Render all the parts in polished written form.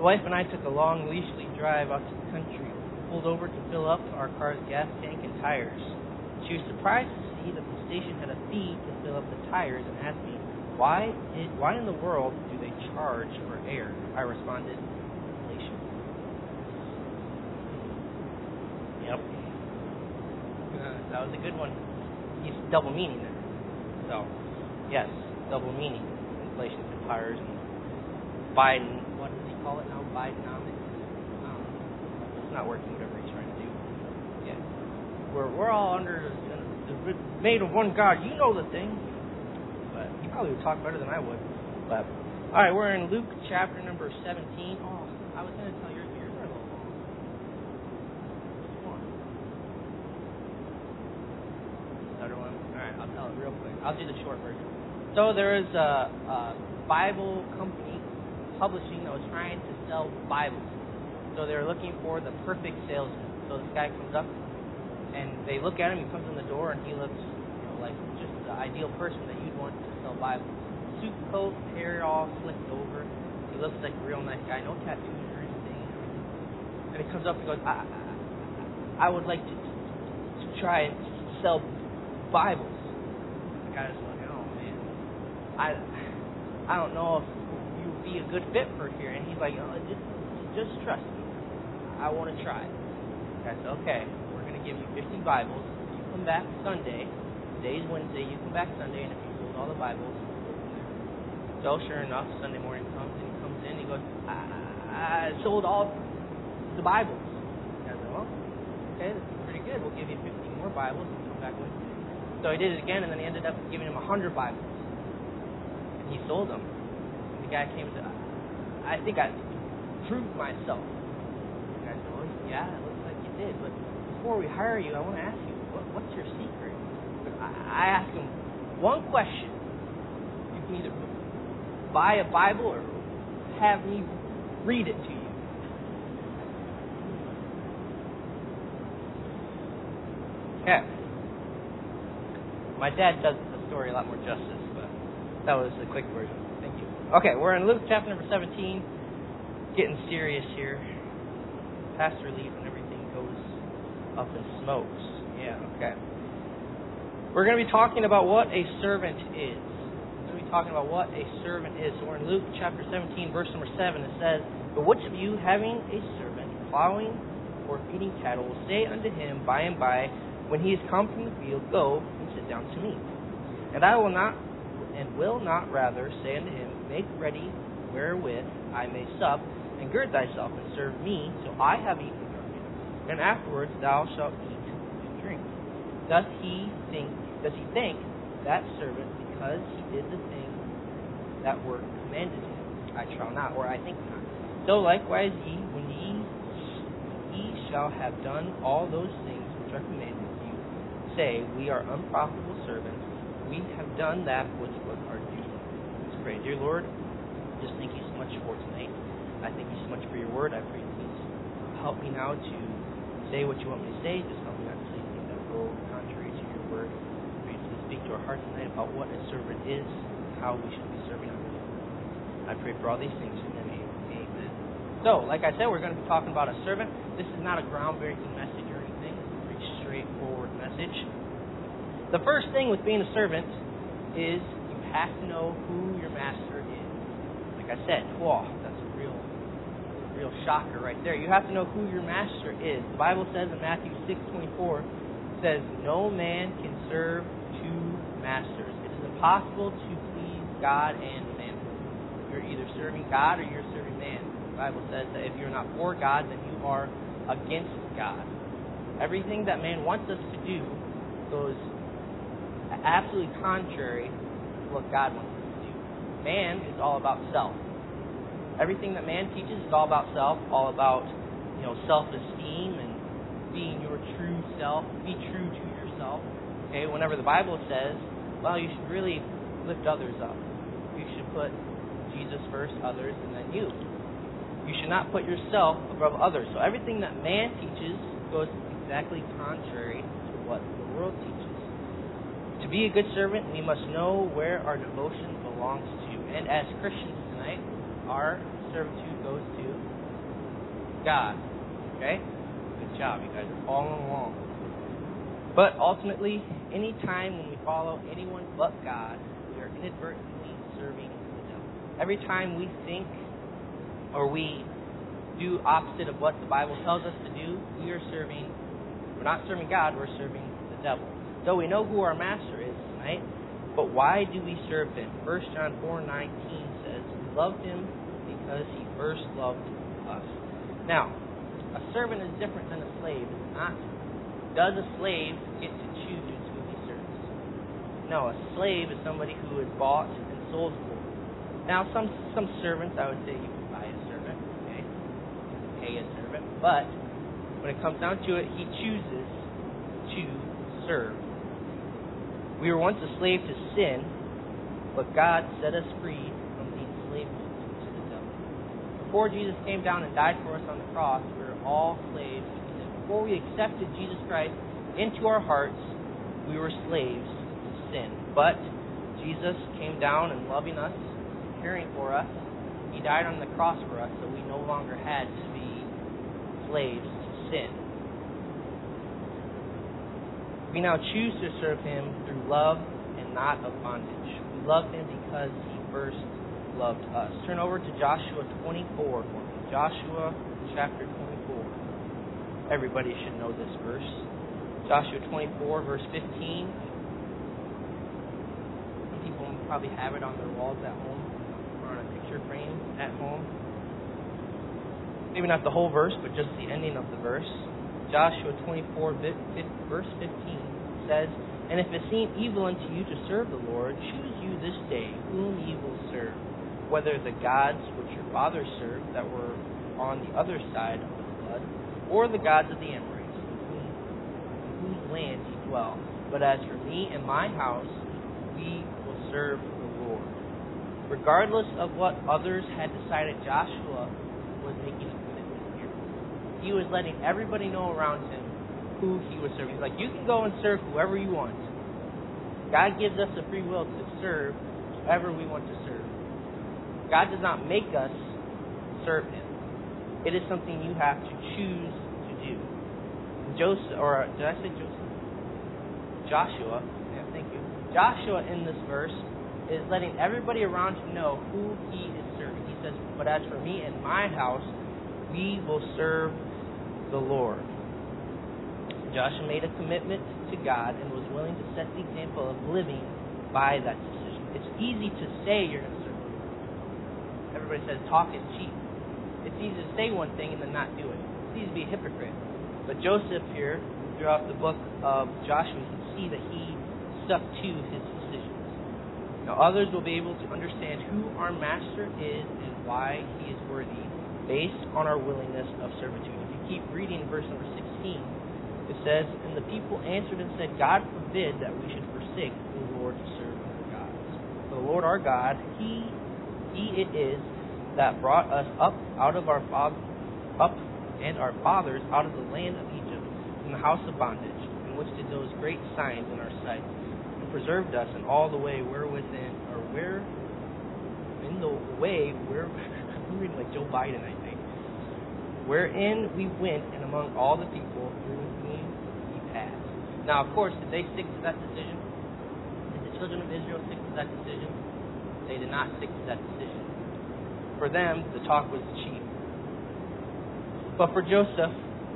The wife and I took a long leisurely drive out to the country, pulled over to fill up our car's gas tank and tires. She was surprised to see that the station had a fee to fill up the tires and asked me, why in the world do they charge for air? I responded, inflation. Yep. That was a good one. He's double meaning there. So, yes, double meaning. Inflation and tires and Biden, what does he call it now? Bidenomics? It's not working, whatever he's trying to do. Yeah. We're all under the made of one God. You know the thing. But he probably would talk better than I would. But alright, we're in Luke chapter number 17. Oh, I was gonna tell yours are a little long. Which one? Another one? Alright, I'll tell it real quick. I'll do the short version. So there is a Bible company publishing that was trying to sell Bibles. So they were looking for the perfect salesman. So this guy comes up and they look at him, he comes in the door and he looks like just the ideal person that you'd want to sell Bibles. Suit coat, hair all slicked over. He looks like a real nice guy, no tattoos or anything. And he comes up and goes, I would like to try and sell Bibles. The guy's like, oh man, I don't know if you would be a good fit for here. And he's like, oh, just trust me. I want to try. The guy said, okay, we're going to give you 50 Bibles. You come back Sunday. Today's Wednesday. You come back Sunday, and if you sold all the Bibles, so sure enough, Sunday morning comes, and he comes in, and he goes, I sold all the Bibles. I said, well, okay, this is pretty good. We'll give you 50 more Bibles, and come back Wednesday. So he did it again, and then he ended up giving him 100 Bibles. And he sold them. And the guy came and said, I think I proved myself. The guy said, well, yeah, it looks like you did, but before we hire you, I want to ask you, what's your secret? I asked him one question. You can either buy a Bible or have me read it to you. Okay. My dad does the story a lot more justice, but that was a quick version. Thank you. Okay, we're in Luke chapter number 17. Getting serious here. Pastor leaves and everything goes up in smokes. Yeah, okay. We're going to be talking about what a servant is. Talking about what a servant is. So we're in Luke chapter 17, verse number 7. It says, but which of you, having a servant plowing or feeding cattle, will say unto him by and by, when he is come from the field, go and sit down to meat? And I will not rather say unto him, make ready wherewith I may sup, and gird thyself and serve me till I have eaten and drunken, and afterwards thou shalt eat and drink. Does he thank that servant because he did the thing that were commanded him? I trow not, or I think not. So likewise ye, when ye shall have done all those things which are commanded you, say, we are unprofitable servants, we have done that which was our duty. Let's pray. Dear Lord, just thank you so much for tonight. I thank you so much for your word. I pray please help me now to say what you want me to say. Just help me not to say anything that will go contrary to your word. Pray please speak to our hearts tonight about what a servant is, how we should be serving others. I pray for all these things in your name. Amen. So, like I said, we're going to be talking about a servant. This is not a groundbreaking message or anything. It's a pretty straightforward message. The first thing with being a servant is you have to know who your master is. Like I said, whoa, that's a real shocker right there. You have to know who your master is. The Bible says in Matthew 6:24, it says, no man can serve two masters. It is impossible to please God and man. You're either serving God or you're serving man. The Bible says that if you're not for God, then you are against God. Everything that man wants us to do goes absolutely contrary to what God wants us to do. Man is all about self. Everything that man teaches is all about self, all about self-esteem and being your true self. Be true to yourself. Okay, whenever the Bible says, well, you should really lift others up. You should put Jesus first, others, and then you. You should not put yourself above others. So everything that man teaches goes exactly contrary to what the world teaches. To be a good servant, we must know where our devotion belongs to. And as Christians tonight, our servitude goes to God. Okay? Good job, you guys are following along. But ultimately, any time when we follow anyone but God, we are inadvertently serving the devil. Every time we think or we do opposite of what the Bible tells us to do, we're not serving God, we're serving the devil. So we know who our master is tonight, but why do we serve him? 1 John 4:19 says, we loved him because he first loved us. Now, a servant is different than a slave, is it not? Does a slave get to choose who he serves? No, a slave is somebody who is bought and sold for. Now, some servants, I would say you can buy a servant, okay? You can pay a servant, but when it comes down to it, he chooses to serve. We were once a slave to sin, but God set us free from the enslavement to the devil. Before Jesus came down and died for us on the cross, we were all slaves to sin. Before we accepted Jesus Christ into our hearts, we were slaves to sin. But Jesus came down and loving us, caring for us. He died on the cross for us, so we no longer had to be slaves to sin. We now choose to serve him through love and not of bondage. We love him because he first loved us. Turn over to Joshua 24 for me. Joshua chapter 24. Everybody should know this verse. Joshua 24, verse 15. Some people probably have it on their walls at home or on a picture frame at home. Maybe not the whole verse, but just the ending of the verse. Joshua 24, verse 15 says, and if it seem evil unto you to serve the Lord, choose you this day whom ye will serve, whether the gods which your fathers served that were on the other side of the flood, or the gods of the Amorites, in whose land ye dwell. But as for me and my house, we will serve the Lord. Regardless of what others had decided, Joshua was making a commitment here. He was letting everybody know around him who he was serving. He's like, you can go and serve whoever you want. God gives us a free will to serve whoever we want to serve. God does not make us serve him. It is something you have to choose to do. Joshua. Yeah, thank you. Joshua in this verse is letting everybody around him know who he is serving. He says, but as for me and my house, we will serve the Lord. Joshua made a commitment to God and was willing to set the example of living by that decision. It's easy to say you're going to serve the Lord. Everybody says talk is cheap. It's easy to say one thing and then not do it. It's easy to be a hypocrite. But Joseph here, throughout the book of Joshua, you can see that he stuck to his decisions. Now others will be able to understand who our master is and why he is worthy based on our willingness of servitude. If you keep reading verse number 16, it says, and the people answered and said, God forbid that we should forsake the Lord to serve other gods. For the Lord our God, He it is that brought us up and our fathers out of the land of Egypt, from the house of bondage, and which did those great signs in our sight, and preserved us in all the way we're reading like Joe Biden, I think. Wherein we went and among all the people through whom we passed. Now, of course, did they stick to that decision? Did the children of Israel stick to that decision? They did not stick to that decision. For them, the talk was cheap. But for Joshua,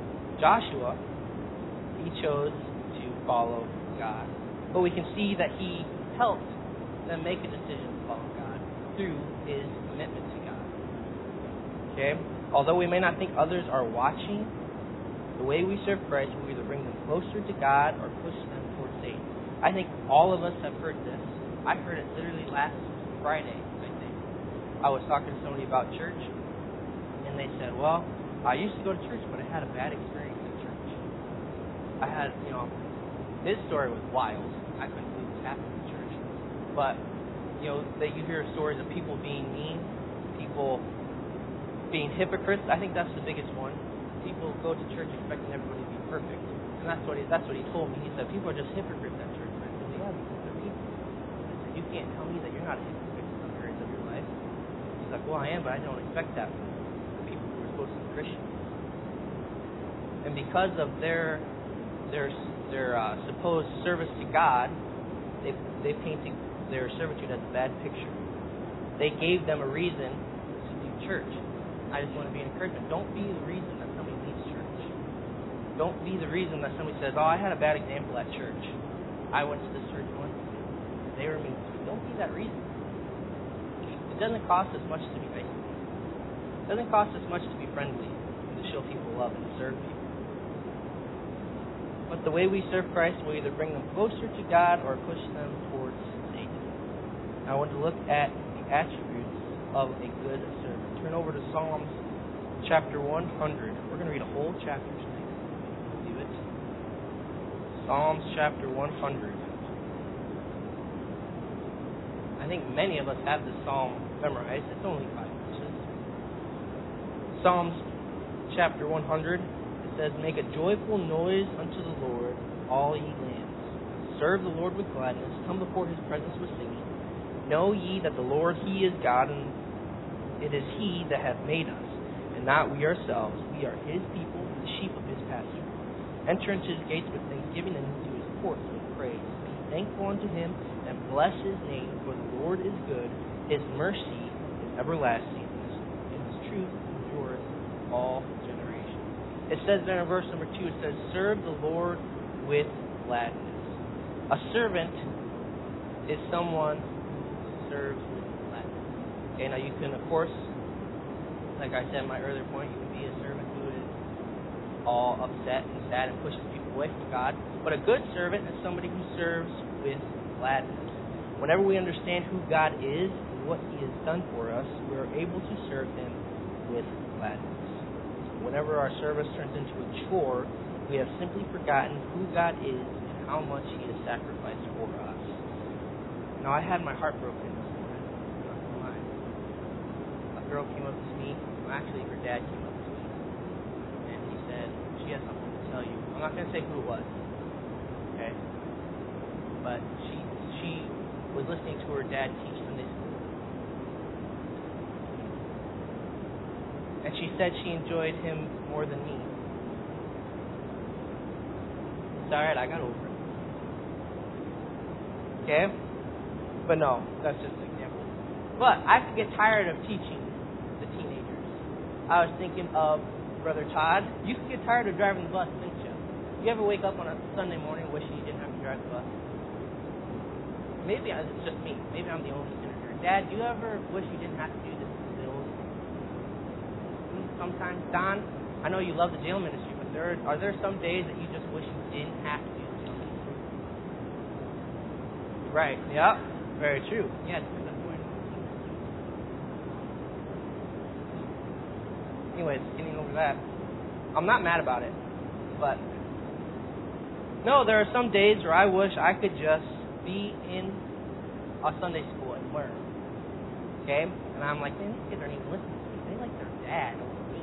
he chose to follow God. But we can see that he helped them make a decision to follow God through his commitment to God. Okay? Although we may not think others are watching, the way we serve Christ will either bring them closer to God or push them towards Satan. I think all of us have heard this. I heard it literally last Friday, I think. I was talking to somebody about church, and they said, well, I used to go to church, but I had a bad experience at church. I had, his story was wild. I couldn't believe this happened in church. But, that you hear stories of people being mean, people being hypocrites. I think that's the biggest one. People go to church expecting everybody to be perfect, and that's what he told me. He said people are just hypocrites at church. And I said, yeah, because they're people. I said, you can't tell me that you're not a hypocrite in some areas of your life. He's like, Well, I am, but I don't expect that from the people who are supposed to be Christians. And because of their supposed service to God, they painted their servitude as a bad picture. They gave them a reason to leave church. I just want to be an encouragement. Don't be the reason that somebody leaves church. Don't be the reason that somebody says, "Oh, I had a bad example at church. I went to this church once. They were mean to me." Don't be that reason. It doesn't cost us much to be nice. It doesn't cost us much to be friendly and to show people love and to serve people. But the way we serve Christ will either bring them closer to God or push them towards Satan. I want to look at the attributes of a good servant. Turn over to Psalms chapter 100. We're going to read a whole chapter tonight. Do it. Psalms chapter 100. I think many of us have this psalm memorized. It's only 5 verses. Psalms chapter 100. It says, "Make a joyful noise unto the Lord, all ye lands. Serve the Lord with gladness. Come before his presence with singing. Know ye that the Lord, he is God, and it is he that hath made us, and not we ourselves. We are his people, and the sheep of his pasture. Enter into his gates with thanksgiving, and into his courts with praise. Be thankful unto him, and bless his name, for the Lord is good. His mercy is everlasting, and his truth endures all generations." It says there in verse number 2, it says, "Serve the Lord with gladness." A servant is someone who serves with gladness. Okay, now you can, of course, like I said in my earlier point, you can be a servant who is all upset and sad and pushes people away from God. But a good servant is somebody who serves with gladness. Whenever we understand who God is and what he has done for us, we are able to serve him with gladness. Whenever our service turns into a chore, we have simply forgotten who God is and how much he has sacrificed for us. Now, I had my heart broken this morning. I'm not gonna lie. A girl came up to me. Well, actually, her dad came up to me, and he said, "She has something to tell you." I'm not going to say who it was, okay? But she was listening to her dad teach Sunday school. And she said she enjoyed him more than me. It's alright, I got over it. Okay? But no, that's just an example. But I could get tired of teaching the teenagers. I was thinking of Brother Todd. You could get tired of driving the bus, didn't you? You ever wake up on a Sunday morning wishing you didn't have to drive the bus? Maybe it's just me. Maybe I'm the only sinner here. Dad, do you ever wish you didn't have to do this to the bills? Sometimes, Don, I know you love the jail ministry, but are there some days that you just wish you didn't have to do the jail ministry? Right. Yep. Very true. Yeah, it's a good point. Anyways, getting over that. I'm not mad about it, but no, there are some days where I wish I could just be in a Sunday school and learn. Okay? And I'm like, man, these kids aren't even listening to me. They like their dad over me.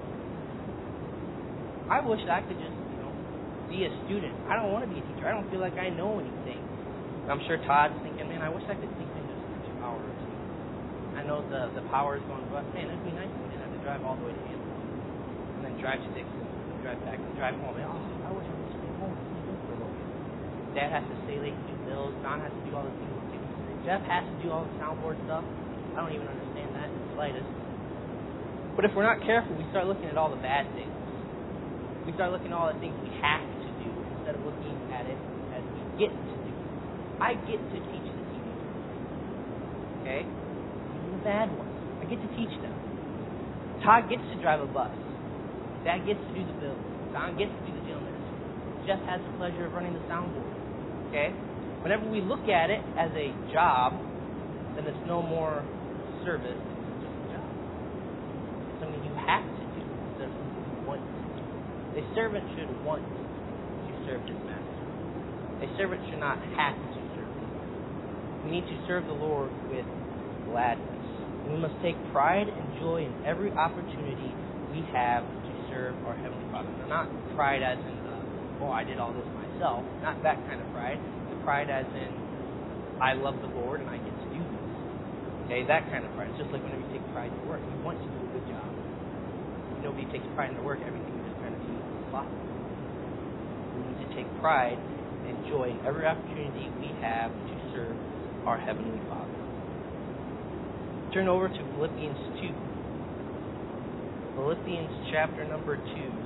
I wish I could just, be a student. I don't want to be a teacher. I don't feel like I know anything. I'm sure Todd's thinking, man, I wish I could sneak in just for 2 hours. I know the power is going to bust. Man, it'd be nice if we didn't have to drive all the way to Hampton. And then drive to Dixon, and drive back, and drive home. And, I wish I could stay home and sleep in for a little bit. Dad has to stay late to do bills. Don has to do all the things. Jeff has to do all the soundboard stuff. I don't even understand that in the slightest. But if we're not careful, we start looking at all the bad things. We start looking at all the things we have to do instead of looking at it as we get to do. I get to teach the teenagers. Okay? Even the bad ones. I get to teach them. Todd gets to drive a bus. Dad gets to do the bills. Don gets to do the jail ministry. Jeff has the pleasure of running the soundboard. Okay? Whenever we look at it as a job, then it's no more service, it's just a job. It's something you have to do instead of something you want to do. A servant should want to serve his master. A servant should not have to serve him. We need to serve the Lord with gladness. We must take pride and joy in every opportunity we have to serve our Heavenly Father. Now, not pride as in, I did all this myself. Not that kind of pride. Pride as in, I love the Lord and I get to do this. Okay, that kind of pride. It's just like whenever you take pride pride in your work. You want to do a good job. If nobody takes pride in their work, everything is just going to be sloppy. We need to take pride and joy in every opportunity we have to serve our Heavenly Father. Turn over to Philippians 2. Philippians chapter number 2.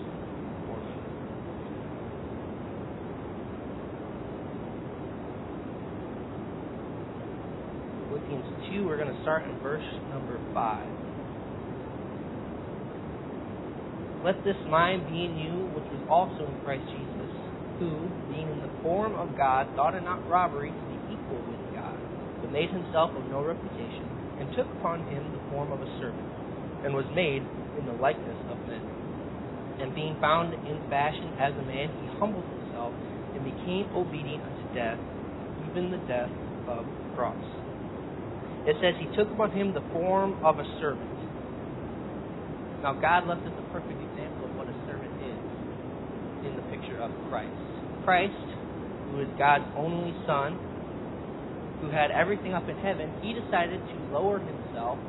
Philippians 2, we're going to start in verse number 5. Let this mind be in you, which was also in Christ Jesus, who, being in the form of God, thought it not robbery to be equal with God, but made himself of no reputation, and took upon him the form of a servant, and was made in the likeness of men. And being found in fashion as a man, he humbled himself, and became obedient unto death, even the death of the cross. It says he took upon him the form of a servant. Now God left us a perfect example of what a servant is in the picture of Christ. Christ, who is God's only Son, who had everything up in heaven, he decided to lower himself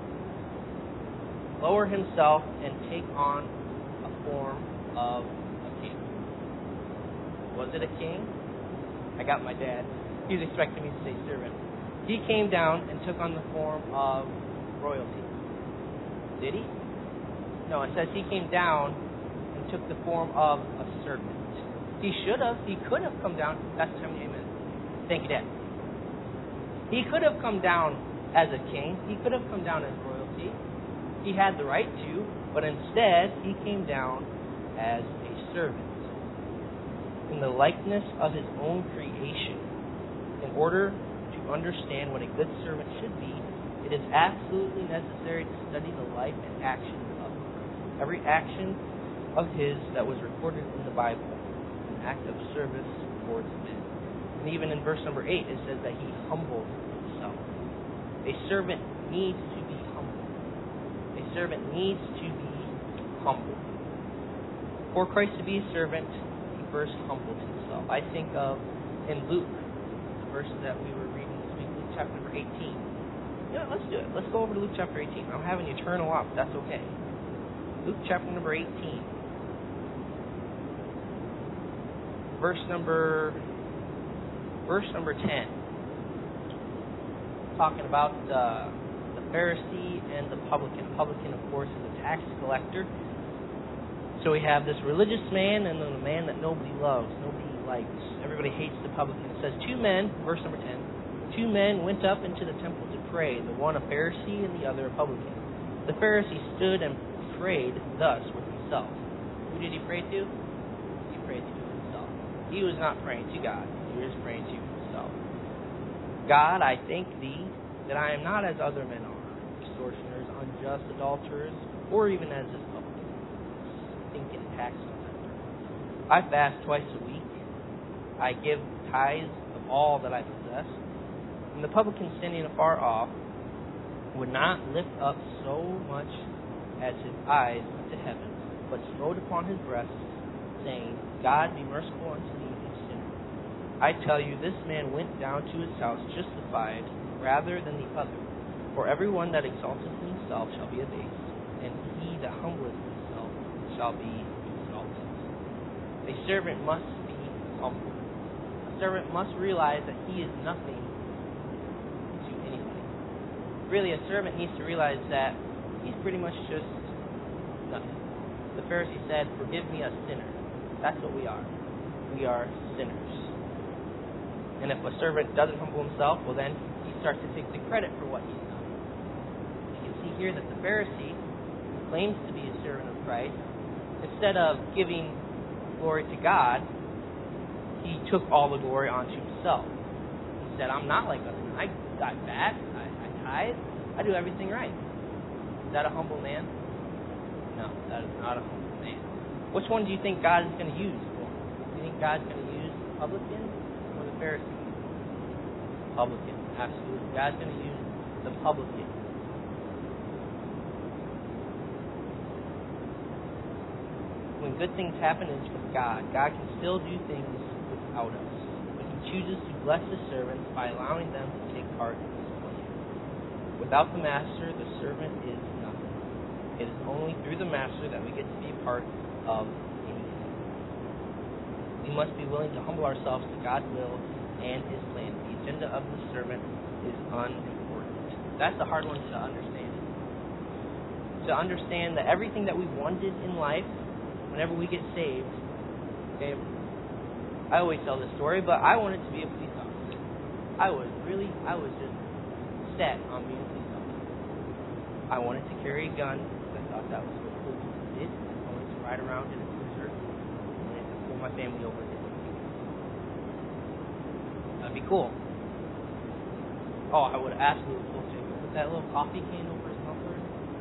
and take on a form of a king. Was it a king? I got my dad. He was expecting me to say servant. He came down and took on the form of royalty. Did he? No, it says he came down and took the form of a servant. He should have. He could have come down. That's the time. Amen. Thank you, Dad. He could have come down as a king. He could have come down as royalty. He had the right to, but instead he came down as a servant in the likeness of his own creation. In order to understand what a good servant should be, it is absolutely necessary to study the life and actions of Christ. Every action of his that was recorded in the Bible, an act of service towards men. And even in verse number 8, it says that he humbled himself. A servant needs to be humble. A servant needs to be humble. For Christ to be a servant, he first humbled himself. I think of in Luke, the verse that we were reading this week, Luke chapter number 18. Yeah, let's do it. Let's go over to Luke chapter 18. I'm having you turn off. That's okay. Luke chapter number 18. Verse number 10. Talking about the Pharisee and the publican. Publican, of course, is a tax collector. So we have this religious man and then a man that nobody loves, nobody likes. Everybody hates the publican. It says two men, verse number 10, two men went up into the temple to pray, the one a Pharisee and the other a publican. The Pharisee stood and prayed thus with himself. Who did he pray to? He prayed to himself. He was not praying to God. He was praying to himself. God, I thank thee that I am not as other men are, extortioners, unjust, adulterers, or even as this publican, stinking tax collector. I fast twice a week. I give tithes of all that I possess. And the publican, standing afar off, would not lift up so much as his eyes to heaven, but smote upon his breast, saying, God, be merciful unto me, a sinner. I tell you, this man went down to his house justified rather than the other. For everyone that exalteth himself shall be abased, and he that humbleth himself shall be exalted. A servant must be humble. A servant must realize that he is nothing to anybody. Really, a servant needs to realize that he's pretty much just nothing. The Pharisee said, forgive me, a sinner. That's what we are. We are sinners. And if a servant doesn't humble himself, well then he starts to take the credit for what he's done. You can see here that the Pharisee, who claims to be a servant of Christ, instead of giving glory to God, he took all the glory onto himself. He said, I'm not like other men. I fast, I tithe, I do everything right. Is that a humble man? No, that is not a humble man. Which one do you think God is going to use? Do you think God's going to use the publican or the Pharisee? Publican, absolutely. God's going to use the publican. When good things happen, it's with God. God can still do things without us. But he chooses to bless his servants by allowing them to take part in his plan. Without the master, the servant is It is only through the Master that we get to be a part of anything. We must be willing to humble ourselves to God's will and His plan. The agenda of the servant is unimportant. That's the hard one to understand. To understand that everything that we wanted in life, whenever we get saved, okay, I always tell this story, but I wanted to be a police officer. I was just set on being a police officer. I wanted to carry a gun because I thought that was what cool people did. I wanted to ride around in a cruiser. I wanted to pull my family over and get them tickets. That'd be cool. Oh, I would have absolutely pulled to put that little coffee can over his muffler.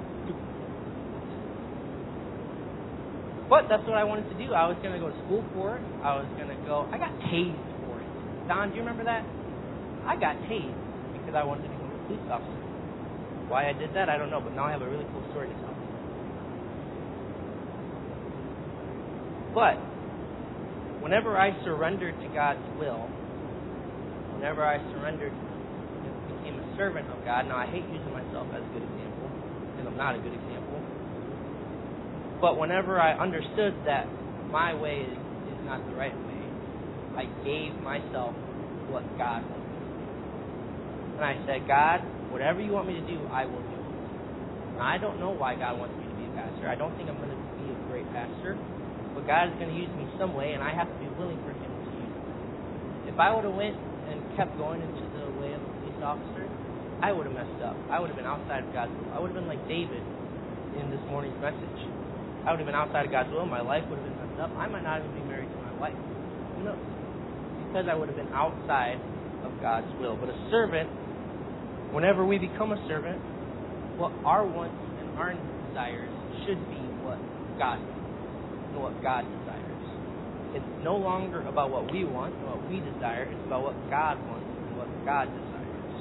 But that's what I wanted to do. I was going to go to school for it. I got tased for it. Don, do you remember that? I got tased because I wanted to become a police officer. Why I did that, I don't know, but now I have a really cool story to tell. But whenever I surrendered to God's will, whenever I surrendered, became a servant of God, now I hate using myself as a good example, because I'm not a good example. But whenever I understood that my way is not the right way, I gave myself what God wanted me to do. And I said, God, whatever you want me to do, I will do it. Now, I don't know why God wants me to be a pastor. I don't think I'm going to be a great pastor. But God is going to use me some way, and I have to be willing for Him to use me. If I would have went and kept going into the way of a police officer, I would have messed up. I would have been outside of God's will. I would have been like David in this morning's message. I would have been outside of God's will. My life would have been messed up. I might not even be married to my wife. Who knows? Because I would have been outside of God's will. But a servant, whenever we become a servant, what our wants and our desires should be what God wants and what God desires. It's no longer about what we want and what we desire. It's about what God wants and what God desires.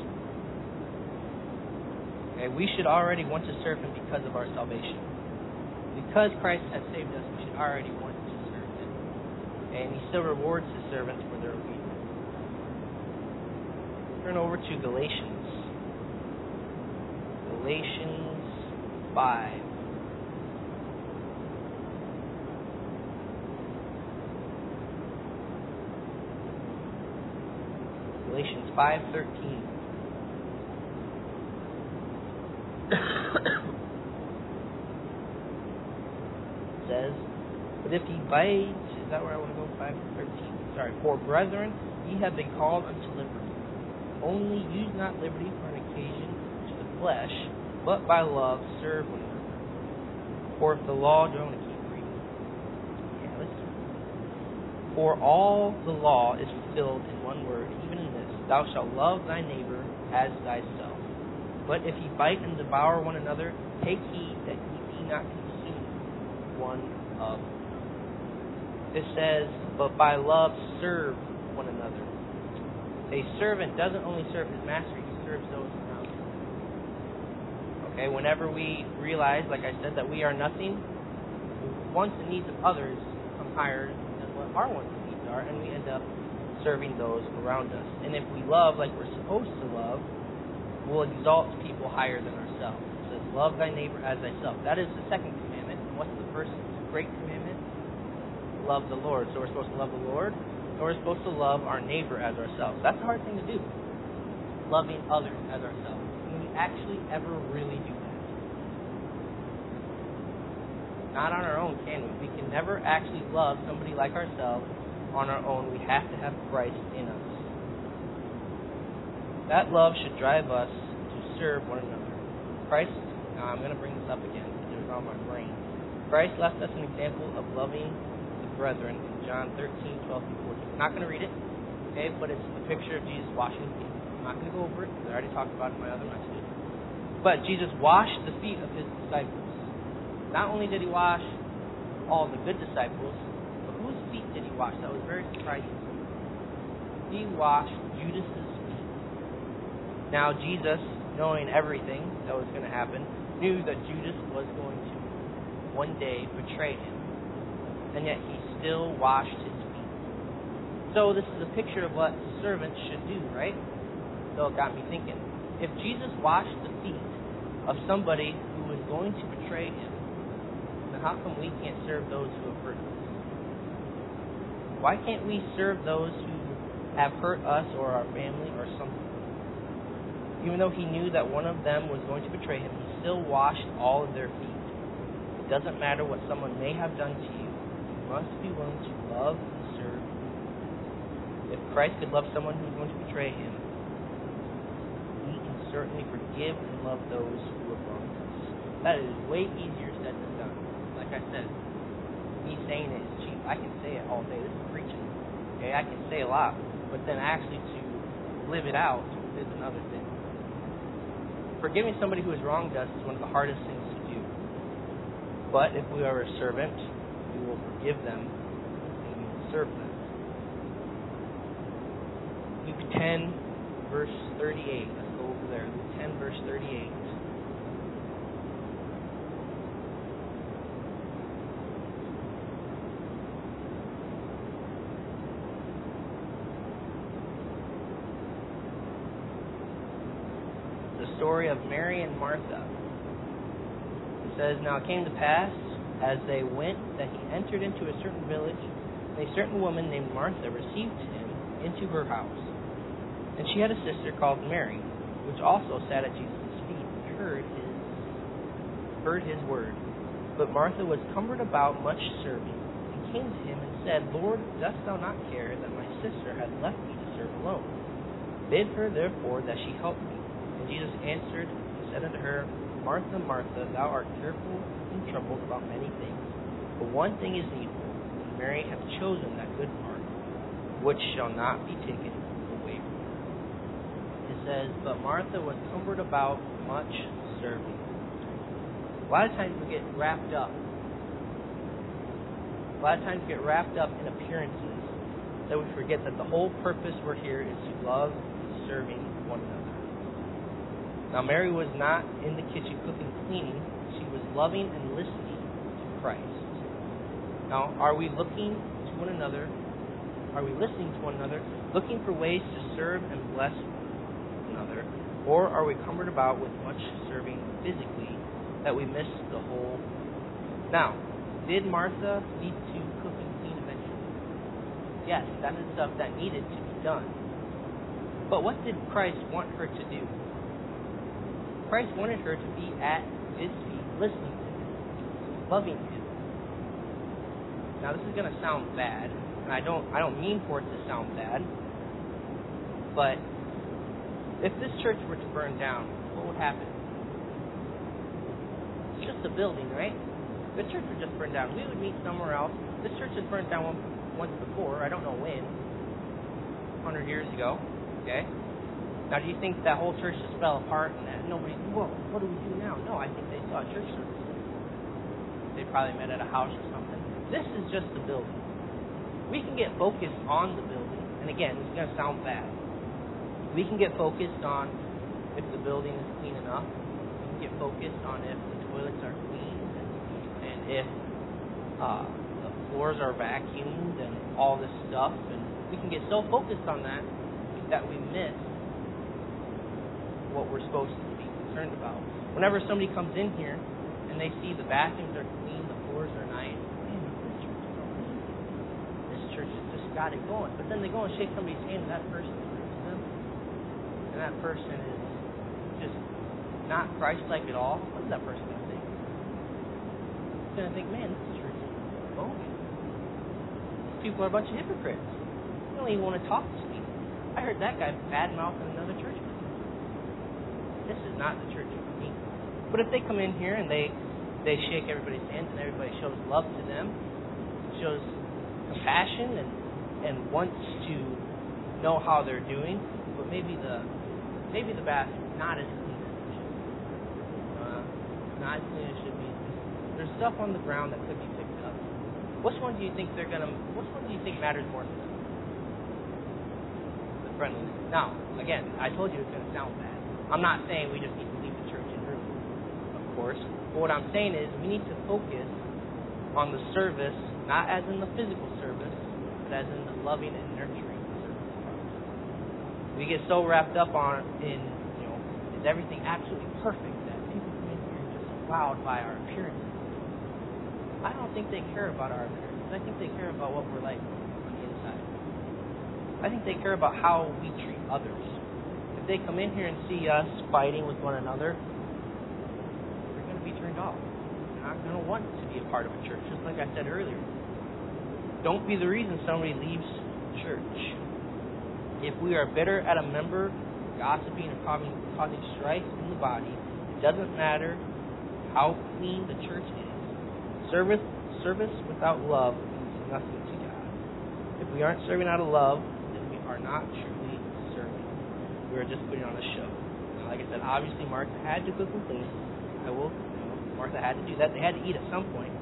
Okay, we should already want to serve Him because of our salvation. Because Christ has saved us, we should already want to serve Him. And He still rewards His servants for their obedience. Turn over to Galatians. Galatians 5. Galatians 5:13. Says, but if ye bite, is that where I want to go? 5:13. Sorry. For brethren, ye have been called unto liberty. Only use not liberty for an occasion to the flesh, but by love serve one another. For if the law, do I want to keep reading? Yeah, let's do it. For all the law is fulfilled in one word, even in this, thou shalt love thy neighbor as thyself. But if ye bite and devour one another, take heed that ye be not consumed one of another. It says, but by love serve one another. A servant doesn't only serve his master, he serves those around him. Okay, whenever we realize, like I said, that we are nothing, wants and needs of others come higher than what our wants and needs are, and we end up serving those around us. And if we love like we're supposed to love, we'll exalt people higher than ourselves. It says, love thy neighbor as thyself. That is the second commandment. And what's the first great commandment? Love the Lord. So we're supposed to love the Lord, and we're supposed to love our neighbor as ourselves. That's a hard thing to do. Loving others as ourselves. Can we actually ever really do that? Not on our own, can we? We can never actually love somebody like ourselves on our own. We have to have Christ in us. That love should drive us to serve one another. Christ, now I'm going to bring this up again because it was on my brain. Christ left us an example of loving the brethren in John 13:12-14. I'm not going to read it, okay, but it's a picture of Jesus washing feet. I'm not going to go over it because I already talked about it in my other message. But Jesus washed the feet of His disciples. Not only did He wash all the good disciples, but whose feet did He wash? That was very surprising to me. He washed Judas's feet. Now Jesus, knowing everything that was going to happen, knew that Judas was going to one day betray Him. And yet He still washed His feet. So this is a picture of what servants should do, right? So it got me thinking. If Jesus washed the feet of somebody who was going to betray him, then how come we can't serve those who have hurt us? Why can't we serve those who have hurt us or our family or something? Even though he knew that one of them was going to betray him, he still washed all of their feet. It doesn't matter what someone may have done to you. You must be willing to love and serve. If Christ could love someone who's going to betray him, we can certainly forgive and love those who have wronged us. That is way easier said than done. Like I said, me saying it is cheap. I can say it all day. This is preaching. Okay, I can say a lot, but then actually to live it out is another thing. Forgiving somebody who has wronged us is one of the hardest things to do. But if we are a servant, we will forgive them and we will serve them. Luke 10, verse 38. Let's go over there. Luke 10, verse 38. Story of Mary and Martha. It says, "Now it came to pass, as they went, that he entered into a certain village, and a certain woman named Martha received him into her house. And she had a sister called Mary, which also sat at Jesus' feet and heard his word. But Martha was cumbered about much serving, and came to him and said, Lord, dost thou not care that my sister hath left me to serve alone? Bid her therefore that she help me. And Jesus answered and said unto her, Martha, Martha, thou art careful and troubled about many things, but one thing is needful, and Mary hath chosen that good part, which shall not be taken away from her. It says, but Martha was cumbered about much serving. A lot of times we get wrapped up. In appearances that we forget that the whole purpose we're here is to love and serving one another. Now, Mary was not in the kitchen cooking, cleaning. She was loving and listening to Christ. Now, are we looking to one another? Are we listening to one another, looking for ways to serve and bless one another? Or are we cumbered about with much serving physically that we miss the whole? Now, did Martha need to cook and clean eventually? Yes, that is stuff that needed to be done. But what did Christ want her to do? Christ wanted her to be at his feet, listening to him, loving him. Now, this is going to sound bad, and I don't mean for it to sound bad, but if this church were to burn down, what would happen? It's just a building, right? The church would just burn down. We would meet somewhere else. This church has burned down once before. I don't know when. 100 years ago. Okay? Now, do you think that whole church just fell apart and that nobody, whoa, what do we do now? No, I think they saw a church service. They probably met at a house or something. This is just the building. We can get focused on the building. And again, this is going to sound bad. We can get focused on if the building is clean enough. We can get focused on if the toilets are clean and if the floors are vacuumed and all this stuff. And we can get so focused on that we miss what we're supposed to be concerned about. Whenever somebody comes in here and they see the bathrooms are clean, the floors are nice, man, this church has just got it going. But then they go and shake somebody's hand and that person hurts them, and that person is just not Christ-like at all. What is that person going to think? He's going to think, man, this church is bogus. People are a bunch of hypocrites. They don't even want to talk to me. I heard that guy bad-mouthing another church. This is not the church for me. But if they come in here and they shake everybody's hands and everybody shows love to them, shows compassion and wants to know how they're doing, but maybe the bathroom's not as clean as it should be. Not as clean as it should be. There's stuff on the ground that could be picked up. Which one do you think matters more to them? The friendliness. Now, again, I told you it's going to sound bad. I'm not saying we just need to leave the church in room, of course. But what I'm saying is we need to focus on the service, not as in the physical service, but as in the loving and nurturing service part. We get so wrapped up is everything absolutely perfect that people come in here and just, wowed by our appearance. I don't think they care about our appearance. I think they care about what we're like on the inside. I think they care about how we treat others. If they come in here and see us fighting with one another, they're going to be turned off. They're not going to want to be a part of a church, just like I said earlier. Don't be the reason somebody leaves church. If we are bitter at a member, gossiping and causing strife in the body, it doesn't matter how clean the church is. Service without love means nothing to God. If we aren't serving out of love, then we are not truly serving. We are just putting on a show. Now, like I said, obviously Martha had to cook and clean. Martha had to do that. They had to eat at some point.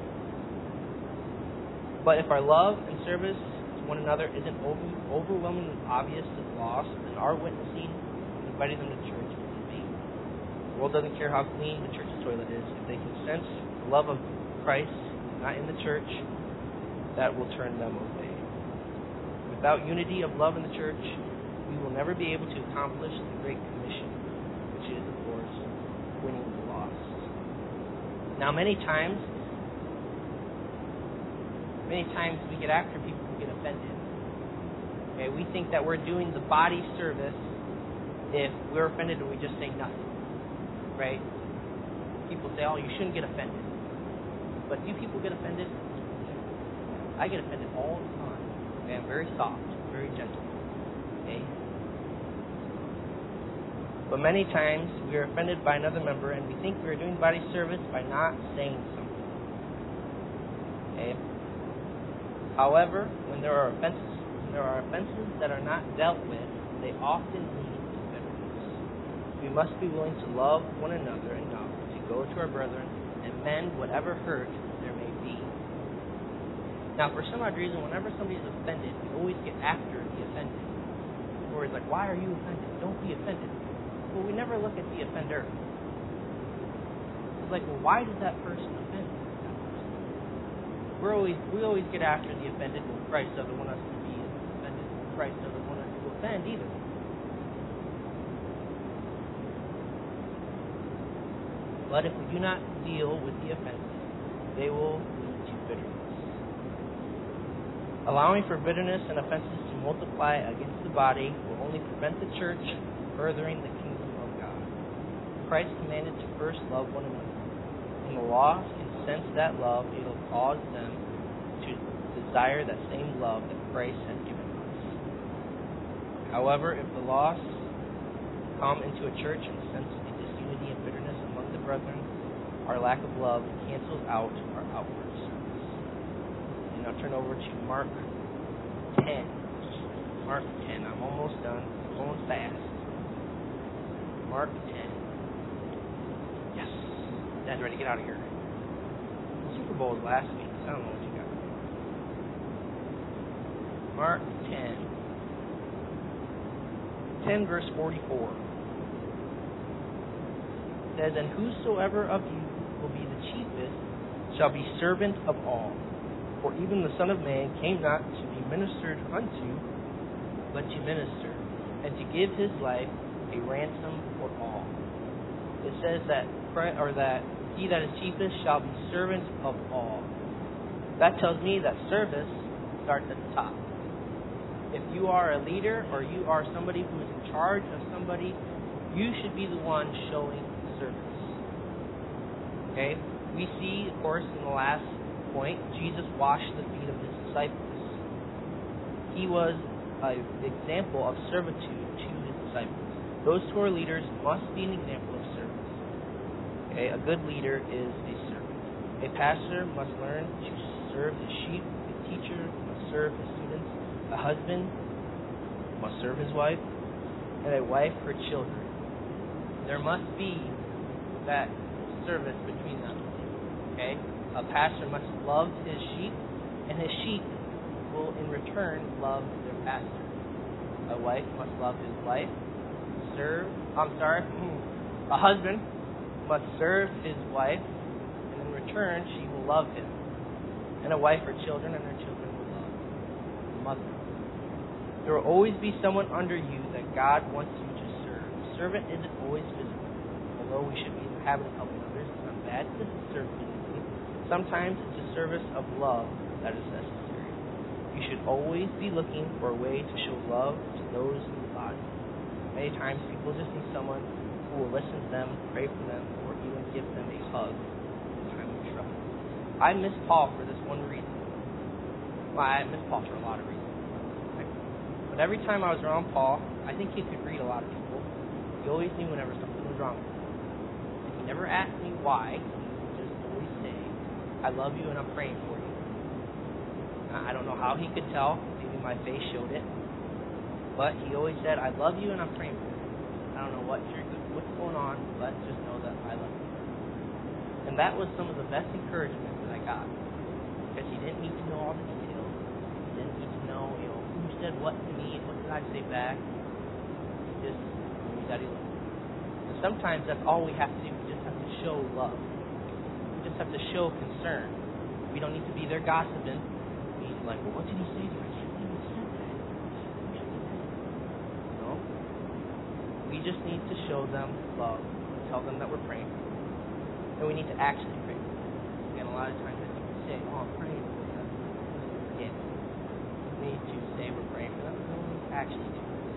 But if our love and service to one another isn't overwhelmingly obvious to the lost, then our witnessing and inviting them to church is in vain. The world doesn't care how clean the church's toilet is. If they can sense the love of Christ not in the church, that will turn them away. Without unity of love in the church, we will never be able to accomplish the Great Commission, which is, of course, winning the lost. Now, many times we get after people who get offended. Okay, we think that we're doing the body service if we're offended and we just say nothing. Right? People say, oh, you shouldn't get offended. But do people get offended? I get offended all the time. Okay, I'm very soft, very gentle. Okay? But many times we are offended by another member and we think we are doing body service by not saying something. Okay? However, when there are offenses that are not dealt with, they often lead to bitterness. We must be willing to love one another enough to go to our brethren and mend whatever hurt there may be. Now, for some odd reason, whenever somebody is offended, we always get after the offended. Or it's like, why are you offended? Don't be offended. Well, we never look at the offender. It's like, well, why does that person offend that person? We always get after the offended when Christ doesn't want us to be offended. Christ doesn't want us to offend either. But if we do not deal with the offenses, they will lead to bitterness. Allowing for bitterness and offenses to multiply against the body will only prevent the church from furthering the kingdom of God. Christ commanded to first love one another. When the lost can sense that love, it will cause them to desire that same love that Christ has given us. However, if the lost come into a church and sense a disunity and bitterness among the brethren, our lack of love cancels out our outward service. And now turn over to Mark 10. Mark 10. I'm almost done. I'm going fast. Mark 10. Yes. Dad's ready to get out of here. The Super Bowl was last week, so I don't know what you got. Mark 10 verse 44. It says, and whosoever of you will be the chiefest shall be servant of all. For even the Son of Man came not to be ministered unto, but to minister, and to give his life a ransom for all. It says that he that is chiefest shall be servant of all. That tells me that service starts at the top. If you are a leader or you are somebody who is in charge of somebody, you should be the one showing service. Okay? We see, of course, in the last point, Jesus washed the feet of his disciples. He was an example of servitude to his disciples. Those who are leaders must be an example of service. Okay? A good leader is a servant. A pastor must learn to serve his sheep. A teacher must serve his students. A husband must serve his wife, and a wife her children. There must be that service between them. Okay? A pastor must love his sheep, and his sheep will in return love their pastor. A wife must love his wife. A husband must serve his wife, and in return she will love him. And a wife her children, and her children will love the mother. There will always be someone under you that God wants you to serve. Servant isn't always physical. Although we should be in the habit of helping others, bad to serve physically. Sometimes it's a service of love that is necessary. You should always be looking for a way to show love to those in the body. Many times people just need someone who will listen to them, pray for them, or even give them a hug in time of trouble. I miss Paul for this one reason. Well, I miss Paul for a lot of reasons. Right? But every time I was around Paul, I think he could read a lot of people. He always knew whenever something was wrong with me. And he never asked me why. He would just always say, I love you and I'm praying for you. I don't know how he could tell. Maybe my face showed it. But he always said, I love you and I'm praying for you. I don't know what's going on, but just know that I love you. And that was some of the best encouragement that I got. Because he didn't need to know all the details. He didn't need to know, who said what to me and what did I say back. He just knew that he loved me. And sometimes that's all we have to do. We just have to show love. We just have to show concern. We don't need to be there gossiping. Being like, well, what did he say to you? I can't believe he said that. No. We just need to show them love. Tell them that we're praying for them. And we need to actually pray for them. Again, a lot of times I think we say, I'm praying for them. Again, we need to say we're praying for them, and then we need to actually do it.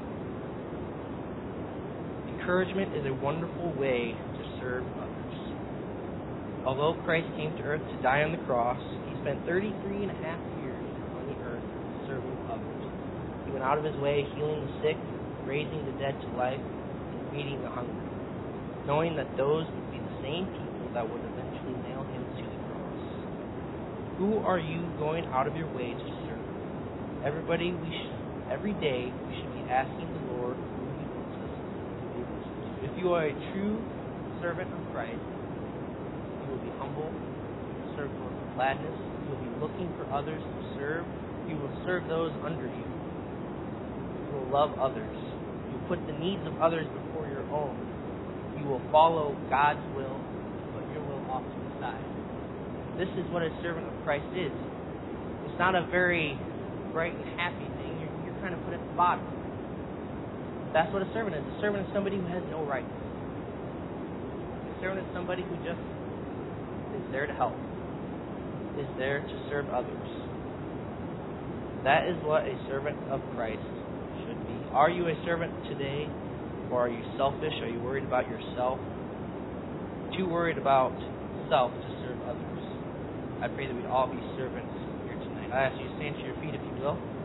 Encouragement is a wonderful way to serve others. Although Christ came to earth to die on the cross, he spent 33 and a half years on the earth serving others. He went out of his way healing the sick, raising the dead to life, and feeding the hungry, knowing that those would be the same people that would eventually nail him to the cross. Who are you going out of your way to serve? Every day we should be asking the Lord who he wants us to be listening to. If you are a true servant of Christ, you will be humble, you will serve the Lord with gladness, you will be looking for others to serve, you will serve those under you, you will love others, you will put the needs of others before your own, you will follow God's will, but your will off to the side. This is what a servant of Christ is. It's not a very bright and happy thing. You're kind of put at the bottom. That's what a servant is. A servant is somebody who has no rights. A servant is somebody who just is there to help, is there to serve others. That is what a servant of Christ should be. Are you a servant today, or are you selfish? Are you worried about yourself? Too worried about self to serve others? I pray that we'd all be servants here tonight. I ask you to stand to your feet if you will.